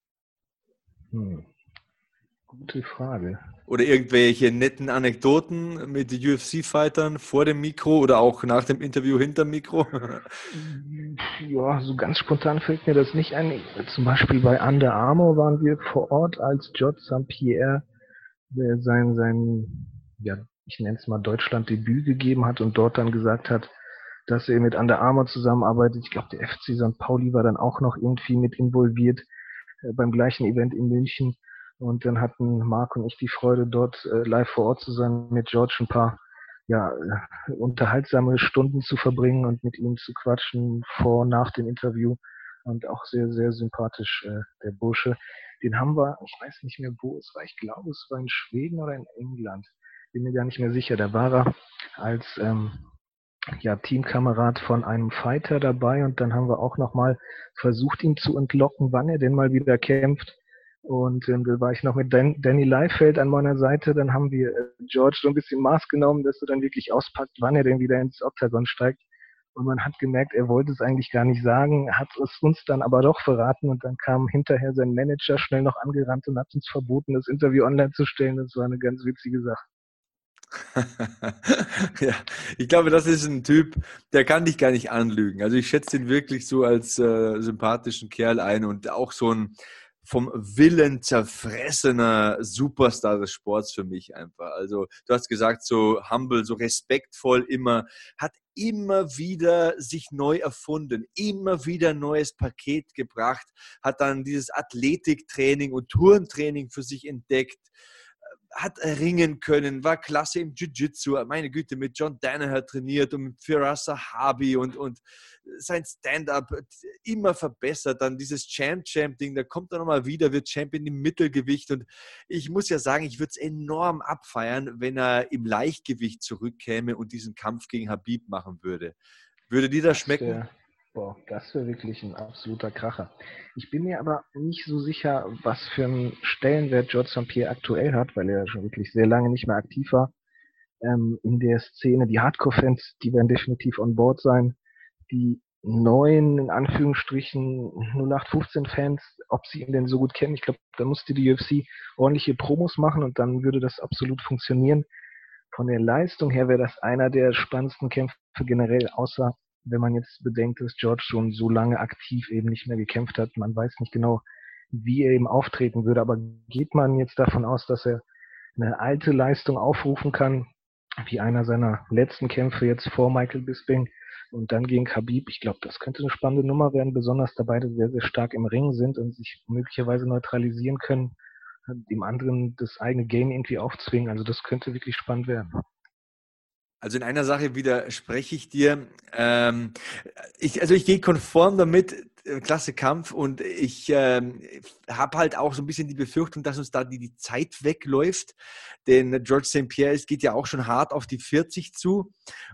Hm. Gute Frage. Oder irgendwelche netten Anekdoten mit U F C-Fightern vor dem Mikro oder auch nach dem Interview hinterm Mikro? Ja, so ganz spontan fällt mir das nicht ein. Zum Beispiel bei Under Armour waren wir vor Ort, als George Saint Pierre sein, sein, ja, ich nenne es mal Deutschland-Debüt gegeben hat und dort dann gesagt hat, dass er mit Under Armour zusammenarbeitet. Ich glaube, der F C Sankt Pauli war dann auch noch irgendwie mit involviert äh, beim gleichen Event in München. Und dann hatten Marc und ich die Freude, dort äh, live vor Ort zu sein, mit George ein paar ja, äh, unterhaltsame Stunden zu verbringen und mit ihm zu quatschen vor und nach dem Interview. Und auch sehr, sehr sympathisch, äh, der Bursche. Den haben wir, ich weiß nicht mehr, wo es war. Ich glaube, es war in Schweden oder in England. Bin mir gar nicht mehr sicher. Da war er als ähm, ja, Teamkamerad von einem Fighter dabei. Und dann haben wir auch nochmal versucht, ihn zu entlocken, wann er denn mal wieder kämpft. Und ähm, da war ich noch mit Dan- Danny Leifeld an meiner Seite. Dann haben wir äh, George so ein bisschen Maß genommen, dass er dann wirklich auspackt, wann er denn wieder ins Oktagon steigt. Und man hat gemerkt, er wollte es eigentlich gar nicht sagen, hat es uns dann aber doch verraten. Und dann kam hinterher sein Manager schnell noch angerannt und hat uns verboten, das Interview online zu stellen. Das war eine ganz witzige Sache. Ja, ich glaube, das ist ein Typ, der kann dich gar nicht anlügen. Also ich schätze ihn wirklich so als äh, sympathischen Kerl ein und auch so ein vom Willen zerfressener Superstar des Sports für mich einfach. Also du hast gesagt, so humble, so respektvoll immer, hat immer wieder sich neu erfunden, immer wieder ein neues Paket gebracht, hat dann dieses Athletiktraining und Turntraining für sich entdeckt, hat ringen können, war klasse im Jiu-Jitsu, meine Güte, mit John Danaher trainiert und mit Firas Zahabi und, und sein Stand-up immer verbessert, dann dieses Champ-Champ-Ding, da kommt er nochmal wieder, wird Champion im Mittelgewicht und ich muss ja sagen, ich würde es enorm abfeiern, wenn er im Leichtgewicht zurückkäme und diesen Kampf gegen Habib machen würde. Würde dir das schmecken? Das wär, boah, das wäre wirklich ein absoluter Kracher. Ich bin mir aber nicht so sicher, was für einen Stellenwert George Saint Pierre aktuell hat, weil er schon wirklich sehr lange nicht mehr aktiv war ähm, in der Szene. Die Hardcore-Fans, die werden definitiv on board sein. Die neuen, in Anführungsstrichen, null acht fünfzehn-Fans, ob sie ihn denn so gut kennen, ich glaube, da musste die U F C ordentliche Promos machen und dann würde das absolut funktionieren. Von der Leistung her wäre das einer der spannendsten Kämpfe generell, außer wenn man jetzt bedenkt, dass George schon so lange aktiv eben nicht mehr gekämpft hat. Man weiß nicht genau, wie er eben auftreten würde, aber geht man jetzt davon aus, dass er eine alte Leistung aufrufen kann, wie einer seiner letzten Kämpfe jetzt vor Michael Bisping und dann gegen Khabib. Ich glaube, das könnte eine spannende Nummer werden, besonders da beide sehr, sehr stark im Ring sind und sich möglicherweise neutralisieren können, dem anderen das eigene Game irgendwie aufzwingen. Also das könnte wirklich spannend werden. Also in einer Sache widerspreche ich dir. Ähm, ich, also ich gehe konform damit. klasse Kampf und ich ähm, habe halt auch so ein bisschen die Befürchtung, dass uns da die, die Zeit wegläuft, denn George Saint Pierre, es geht ja auch schon hart auf die vierzig zu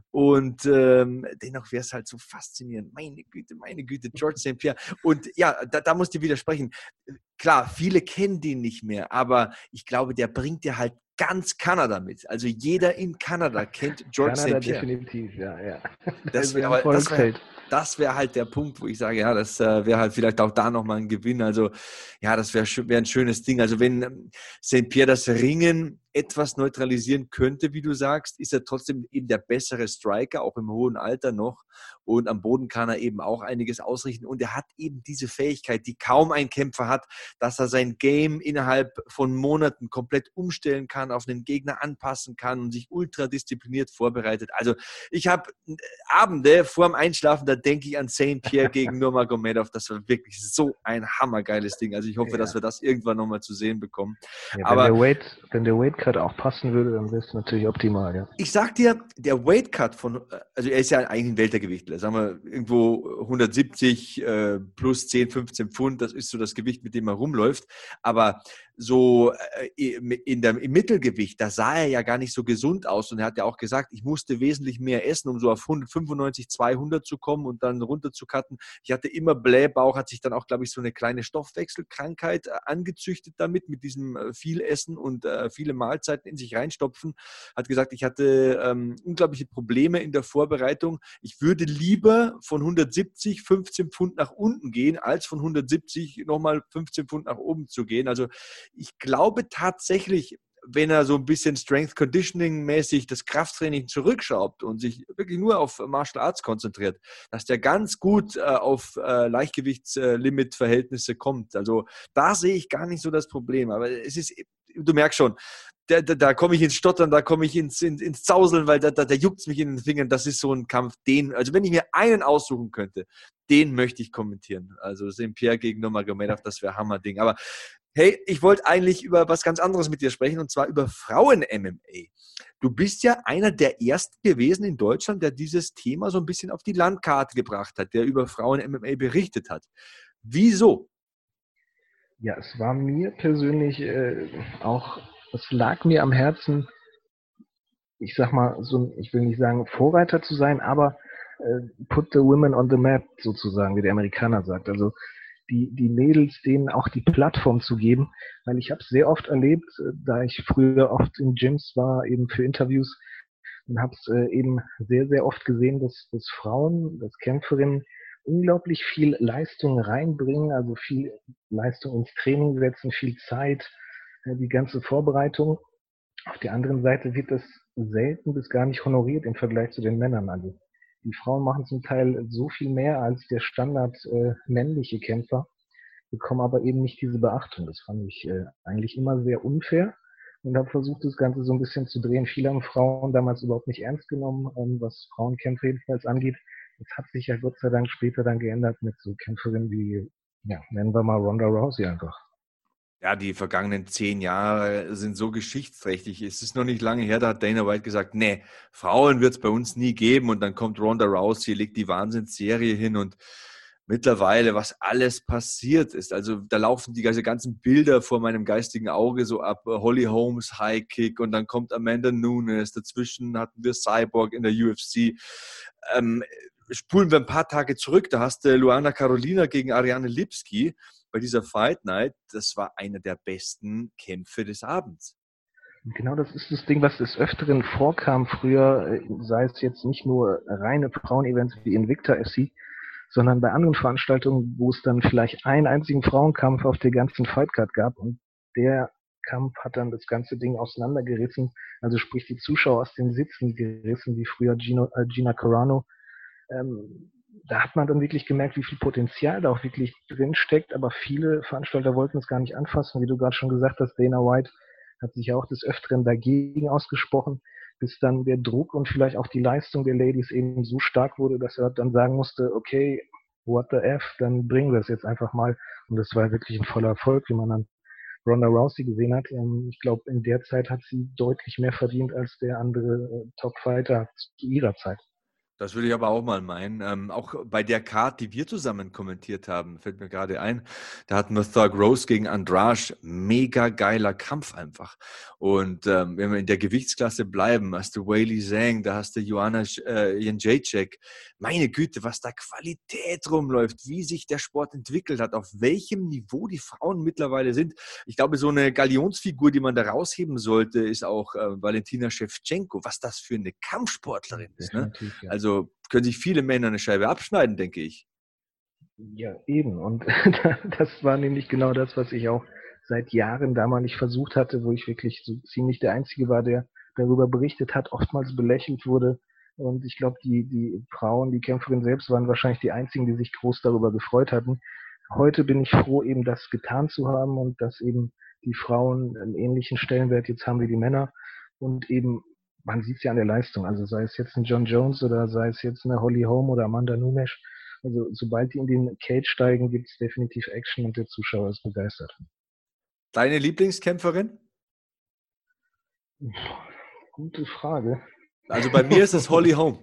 und ähm, dennoch wäre es halt so faszinierend. Meine Güte, meine Güte, George Saint Pierre. Und ja, da, da musst du widersprechen. Klar, viele kennen den nicht mehr, aber ich glaube, der bringt dir halt ganz Kanada mit. Also jeder in Kanada kennt George Kanada Saint Pierre. definitiv, ja, ja. Das wäre halt, das wär, das wär halt der Punkt, wo ich sage, ja, das äh, wäre halt vielleicht auch da nochmal ein Gewinn. Also ja, das wäre wär ein schönes Ding. Also wenn ähm, Saint Pierre das Ringen etwas neutralisieren könnte, wie du sagst, ist er trotzdem eben der bessere Striker, auch im hohen Alter noch. Und am Boden kann er eben auch einiges ausrichten. Und er hat eben diese Fähigkeit, die kaum ein Kämpfer hat, dass er sein Game innerhalb von Monaten komplett umstellen kann, auf den Gegner anpassen kann und sich ultra diszipliniert vorbereitet. Also ich habe Abende vorm Einschlafen, da denke ich an Saint Pierre gegen Nurmagomedov. Das war wirklich so ein hammergeiles Ding. Also ich hoffe, ja. dass wir das irgendwann nochmal zu sehen bekommen. Ja, wenn Aber der Weight, wenn der Weight Cut auch passen würde, dann wäre es natürlich optimal. Ja. Ich sag dir, der Weight Cut von, also er ist ja eigentlich ein Weltergewichtler, sagen wir irgendwo hundertsiebzig äh, plus zehn, fünfzehn Pfund, das ist so das Gewicht, mit dem er rumläuft. Aber so äh, in der, im Mittelgewicht, da sah er ja gar nicht so gesund aus und er hat ja auch gesagt, ich musste wesentlich mehr essen, um so auf hundertfünfundneunzig, zweihundert zu kommen und dann runter zu cutten. Ich hatte immer Blähbauch, hat sich dann auch, glaube ich, so eine kleine Stoffwechselkrankheit äh, angezüchtet damit, mit diesem äh, viel Essen und äh, viele Mahlzeiten in sich reinstopfen. Hat gesagt, ich hatte ähm, unglaubliche Probleme in der Vorbereitung. Ich würde lieber von hundertsiebzig fünfzehn Pfund nach unten gehen, als von hundertsiebzig nochmal fünfzehn Pfund nach oben zu gehen. Also ich glaube tatsächlich, wenn er so ein bisschen Strength Conditioning mäßig das Krafttraining zurückschraubt und sich wirklich nur auf Martial Arts konzentriert, dass der ganz gut äh, auf äh, Leichtgewichtslimit-Verhältnisse kommt. Also da sehe ich gar nicht so das Problem. Aber es ist, du merkst schon, da, da, da komme ich ins Stottern, da komme ich ins, ins, ins Zauseln, weil da, da, da juckt es mich in den Fingern. Das ist so ein Kampf, den, also wenn ich mir einen aussuchen könnte, den möchte ich kommentieren. Also Saint Pierre gegen Nurmagomedov, das wäre Hammerding. Aber hey, ich wollte eigentlich über was ganz anderes mit dir sprechen, und zwar über Frauen-M M A. Du bist ja einer der Ersten gewesen in Deutschland, der dieses Thema so ein bisschen auf die Landkarte gebracht hat, der über Frauen-M M A berichtet hat. Wieso? Ja, es war mir persönlich äh, auch, es lag mir am Herzen, ich sag mal, so, ich will nicht sagen Vorreiter zu sein, aber äh, put the women on the map sozusagen, wie der Amerikaner sagt. Also Die, die Mädels, denen auch die Plattform zu geben, weil ich habe es sehr oft erlebt, da ich früher oft in Gyms war, eben für Interviews, und habe es äh, eben sehr, sehr oft gesehen, dass, dass Frauen, dass Kämpferinnen unglaublich viel Leistung reinbringen, also viel Leistung ins Training setzen, viel Zeit, äh, die ganze Vorbereitung. Auf der anderen Seite wird das selten bis gar nicht honoriert im Vergleich zu den Männern. Also die Frauen machen zum Teil so viel mehr als der Standard äh, männliche Kämpfer, bekommen aber eben nicht diese Beachtung. Das fand ich äh, eigentlich immer sehr unfair und habe versucht, das Ganze so ein bisschen zu drehen. Viele haben Frauen damals überhaupt nicht ernst genommen, ähm, was Frauenkämpfe jedenfalls angeht. Das hat sich ja Gott sei Dank später dann geändert mit so Kämpferinnen wie, ja, nennen wir mal Ronda Rousey einfach. Ja, die vergangenen zehn Jahre sind so geschichtsträchtig. Es ist noch nicht lange her, da hat Dana White gesagt, nee, Frauen wird es bei uns nie geben. Und dann kommt Ronda Rousey, legt die Wahnsinnsserie hin und mittlerweile, was alles passiert ist. Also da laufen die ganzen Bilder vor meinem geistigen Auge so ab. Holly Holmes, High Kick, und dann kommt Amanda Nunes. Dazwischen hatten wir Cyborg in der U F C. Ähm, spulen wir ein paar Tage zurück, da hast du Luana Carolina gegen Ariane Lipski bei dieser Fight Night. Das war einer der besten Kämpfe des Abends. Genau, das ist das Ding, was des Öfteren vorkam früher, sei es jetzt nicht nur reine Frauen-Events wie Invicta F C, sondern bei anderen Veranstaltungen, wo es dann vielleicht einen einzigen Frauenkampf auf der ganzen Fightcard gab, und der Kampf hat dann das ganze Ding auseinandergerissen, also sprich die Zuschauer aus den Sitzen gerissen, wie früher Gino, äh, Gina Carano. Ähm, da hat man dann wirklich gemerkt, wie viel Potenzial da auch wirklich drin steckt, aber viele Veranstalter wollten es gar nicht anfassen, wie du gerade schon gesagt hast. Dana White hat sich auch des Öfteren dagegen ausgesprochen, bis dann der Druck und vielleicht auch die Leistung der Ladies eben so stark wurde, dass er dann sagen musste, okay, what the F, dann bringen wir es jetzt einfach mal. Und das war wirklich ein voller Erfolg, wie man dann Ronda Rousey gesehen hat. Ich glaube, in der Zeit hat sie deutlich mehr verdient als der andere Top-Fighter zu ihrer Zeit. Das würde ich aber auch mal meinen. Ähm, auch bei der Card, die wir zusammen kommentiert haben, fällt mir gerade ein, da hatten wir Thug Rose gegen Andrade. Mega geiler Kampf einfach. Und ähm, wenn wir in der Gewichtsklasse bleiben, hast du Weili Zhang, da hast du Joanna äh, Jędrzejczyk. Meine Güte, was da Qualität rumläuft, wie sich der Sport entwickelt hat, auf welchem Niveau die Frauen mittlerweile sind. Ich glaube, so eine Galionsfigur, die man da rausheben sollte, ist auch äh, Valentina Shevchenko. Was das für eine Kampfsportlerin ist. Ne? Ja. Also können sich viele Männer eine Scheibe abschneiden, denke ich. Ja, eben. Und das war nämlich genau das, was ich auch seit Jahren damals versucht hatte, wo ich wirklich so ziemlich der Einzige war, der darüber berichtet hat, oftmals belächelt wurde. Und ich glaube, die, die Frauen, die Kämpferinnen selbst waren wahrscheinlich die Einzigen, die sich groß darüber gefreut hatten. Heute bin ich froh, eben das getan zu haben und dass eben die Frauen einen ähnlichen Stellenwert jetzt haben wie die Männer. Und eben, man sieht es ja an der Leistung, also sei es jetzt ein John Jones oder sei es jetzt eine Holly Holm oder Amanda Nunes, also sobald die in den Cage steigen, gibt es definitiv Action und der Zuschauer ist begeistert. Deine Lieblingskämpferin? Gute Frage. Also bei mir ist es Holly Holm.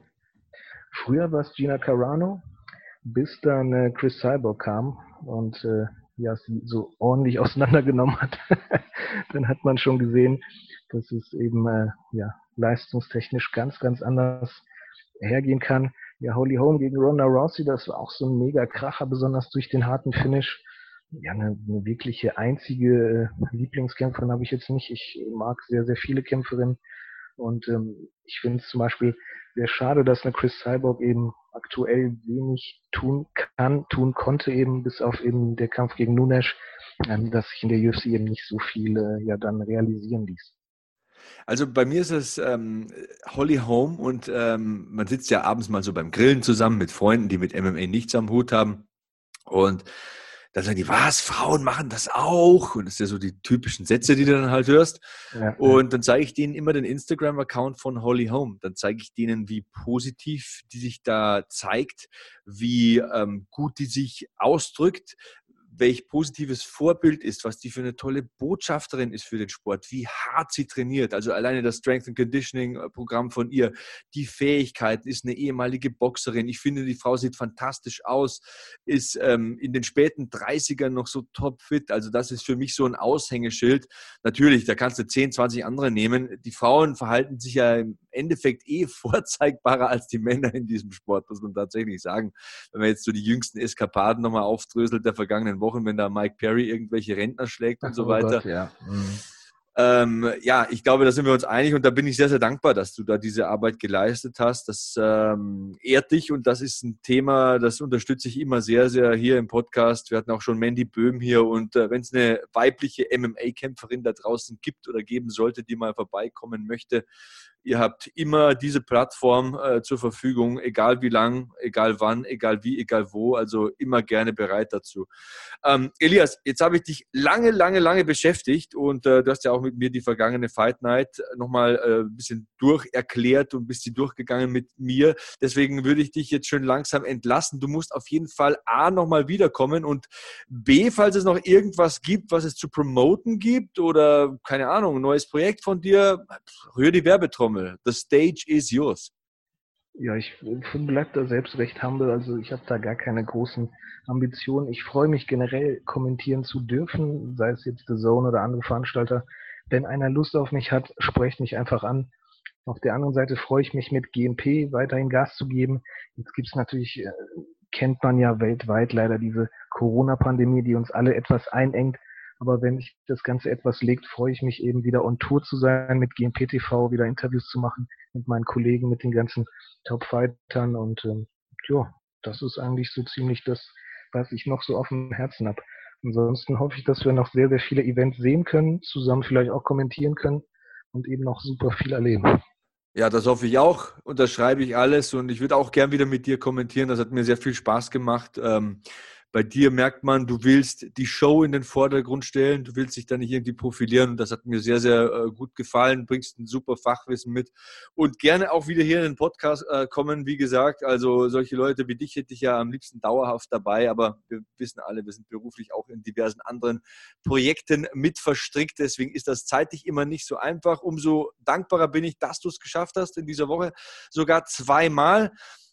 Früher war es Gina Carano, bis dann äh, Chris Cyborg kam und äh, ja, sie so ordentlich auseinandergenommen hat. Dann hat man schon gesehen, dass es eben äh, ja, leistungstechnisch ganz, ganz anders hergehen kann. Ja, Holly Holm gegen Ronda Rousey, das war auch so ein mega Kracher, besonders durch den harten Finish. Ja, eine, eine wirkliche einzige äh, Lieblingskämpferin habe ich jetzt nicht. Ich mag sehr, sehr viele Kämpferinnen und ähm, ich finde es zum Beispiel sehr schade, dass eine Chris Cyborg eben aktuell wenig tun kann, tun konnte eben, bis auf eben der Kampf gegen Nunes, ähm, dass sich in der U F C eben nicht so viel äh, ja dann realisieren ließ. Also bei mir ist es ähm, Holly Holm und ähm, man sitzt ja abends mal so beim Grillen zusammen mit Freunden, die mit M M A nichts am Hut haben und dann sagen die, was, Frauen machen das auch? Und das sind ja so die typischen Sätze, die du dann halt hörst. Ja, und dann zeige ich denen immer den Instagram-Account von Holly Holm. Dann zeige ich denen, wie positiv die sich da zeigt, wie ähm, gut die sich ausdrückt, welch positives Vorbild ist, was die für eine tolle Botschafterin ist für den Sport, wie hart sie trainiert. Also alleine das Strength and Conditioning Programm von ihr, die Fähigkeiten, ist eine ehemalige Boxerin. Ich finde, die Frau sieht fantastisch aus, ist ähm, in den späten dreißigern noch so topfit. Also das ist für mich so ein Aushängeschild. Natürlich, da kannst du zehn, zwanzig andere nehmen. Die Frauen verhalten sich ja im Endeffekt eh vorzeigbarer als die Männer in diesem Sport, muss man tatsächlich sagen. Wenn man jetzt so die jüngsten Eskapaden nochmal aufdröselt der vergangenen Wochen, wenn da Mike Perry irgendwelche Rentner schlägt und Ach, so weiter. Oh Gott, ja. Mhm. Ähm, ja, ich glaube, da sind wir uns einig und da bin ich sehr, sehr dankbar, dass du da diese Arbeit geleistet hast. Das ähm, ehrt dich und das ist ein Thema, das unterstütze ich immer sehr, sehr hier im Podcast. Wir hatten auch schon Mandy Böhm hier und äh, wenn es eine weibliche M M A-Kämpferin da draußen gibt oder geben sollte, die mal vorbeikommen möchte, ihr habt immer diese Plattform äh, zur Verfügung, egal wie lang, egal wann, egal wie, egal wo, also immer gerne bereit dazu. Ähm, Elias, jetzt habe ich dich lange, lange, lange beschäftigt und äh, du hast ja auch mit mir die vergangene Fight Night nochmal äh, ein bisschen durcherklärt und bist sie durchgegangen mit mir. Deswegen würde ich dich jetzt schön langsam entlassen. Du musst auf jeden Fall A, nochmal wiederkommen und B, falls es noch irgendwas gibt, was es zu promoten gibt oder, keine Ahnung, ein neues Projekt von dir, rühr die Werbetrommel. The stage is yours. Ja, ich bleibe da selbst recht humble, also ich habe da gar keine großen Ambitionen. Ich freue mich generell, kommentieren zu dürfen, sei es jetzt The Zone oder andere Veranstalter. Wenn einer Lust auf mich hat, sprecht mich einfach an. Auf der anderen Seite freue ich mich, mit G N P weiterhin Gas zu geben. Jetzt gibt es natürlich, äh, kennt man ja weltweit leider diese Corona-Pandemie, die uns alle etwas einengt. Aber wenn sich das Ganze etwas legt, freue ich mich eben wieder on Tour zu sein, mit G N P T V wieder Interviews zu machen, mit meinen Kollegen, mit den ganzen Top-Fightern. Und ähm, ja, das ist eigentlich so ziemlich das, was ich noch so auf dem Herzen habe. Ansonsten hoffe ich, dass wir noch sehr, sehr viele Events sehen können, zusammen vielleicht auch kommentieren können und eben noch super viel erleben. Ja, das hoffe ich auch. Unterschreibe ich alles und ich würde auch gern wieder mit dir kommentieren. Das hat mir sehr viel Spaß gemacht. Ähm, Bei dir merkt man, du willst die Show in den Vordergrund stellen, du willst dich da nicht irgendwie profilieren und das hat mir sehr, sehr äh, gut gefallen, bringst ein super Fachwissen mit und gerne auch wieder hier in den Podcast äh, kommen, wie gesagt, also solche Leute wie dich hätte ich ja am liebsten dauerhaft dabei, aber wir wissen alle, wir sind beruflich auch in diversen anderen Projekten mit verstrickt, deswegen ist das zeitlich immer nicht so einfach, umso dankbarer bin ich, dass du es geschafft hast in dieser Woche, sogar zweimal.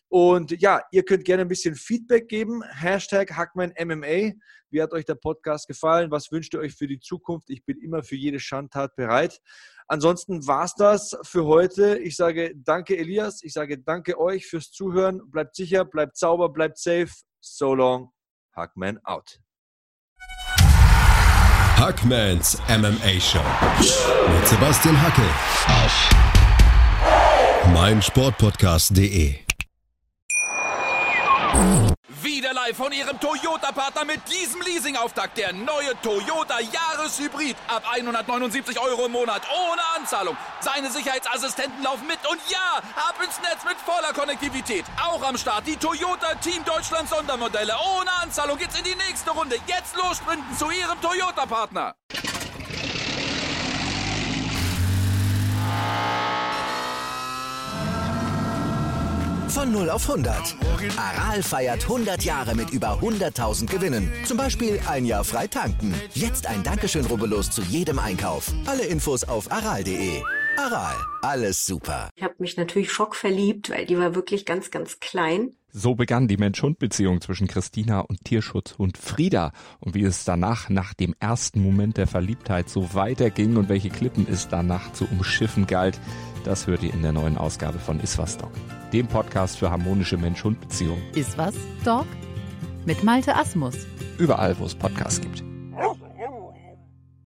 Und ja, ihr könnt gerne ein bisschen Feedback geben. Hashtag HackmanMMA. Wie hat euch der Podcast gefallen? Was wünscht ihr euch für die Zukunft? Ich bin immer für jede Schandtat bereit. Ansonsten war es das für heute. Ich sage danke, Elias. Ich sage danke euch fürs Zuhören. Bleibt sicher, bleibt sauber, bleibt safe. So long. Hackman out. Hackmans M M A Show mit Sebastian Hacke auf meinsportpodcast punkt de. Wieder live von Ihrem Toyota-Partner mit diesem Leasing-Auftakt. Der neue Toyota Jahreshybrid. Ab hundertneunundsiebzig Euro im Monat ohne Anzahlung. Seine Sicherheitsassistenten laufen mit. Und ja, ab ins Netz mit voller Konnektivität. Auch am Start die Toyota Team Deutschland Sondermodelle. Ohne Anzahlung geht's in die nächste Runde. Jetzt los sprinten zu Ihrem Toyota-Partner. Von null auf hundert. Aral feiert hundert Jahre mit über hunderttausend Gewinnen. Zum Beispiel ein Jahr frei tanken. Jetzt ein Dankeschön, rubbellos zu jedem Einkauf. Alle Infos auf aral punkt de. Aral, alles super. Ich habe mich natürlich schockverliebt, weil die war wirklich ganz, ganz klein. So begann die Mensch-Hund-Beziehung zwischen Christina und Tierschutzhund Frieda. Und wie es danach, nach dem ersten Moment der Verliebtheit, so weiterging und welche Klippen es danach zu umschiffen galt, das hört ihr in der neuen Ausgabe von Iswas Dog, dem Podcast für harmonische Mensch-Hund-Beziehungen. Iswas Dog? Mit Malte Asmus. Überall, wo es Podcasts gibt.